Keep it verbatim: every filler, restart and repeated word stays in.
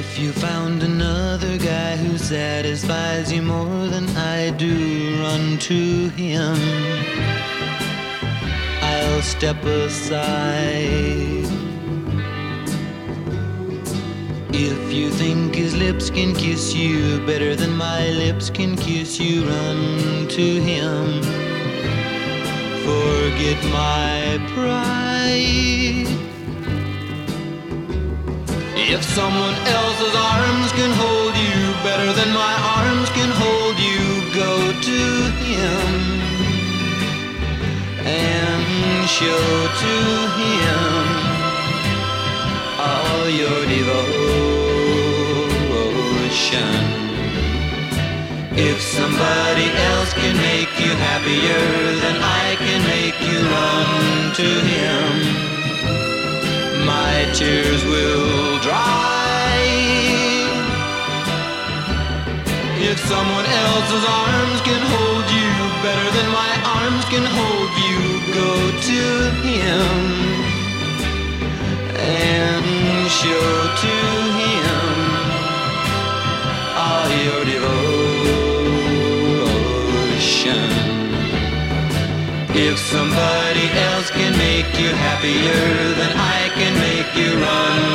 If you found another guy who satisfies you more than I do, run to him. I'll step aside. If you think his lips can kiss you better than my lips can kiss you, run to him. Forget my pride. If someone else's arms can hold you better than my arms can hold you, go to him and show to him all your devotion. If somebody else can make you happier, then I can make you run to him. My tears will dry. If someone else's arms can hold you better than my arms can hold you, go to him and show to him all your devotion. If somebody else can make you happier, then I can make you run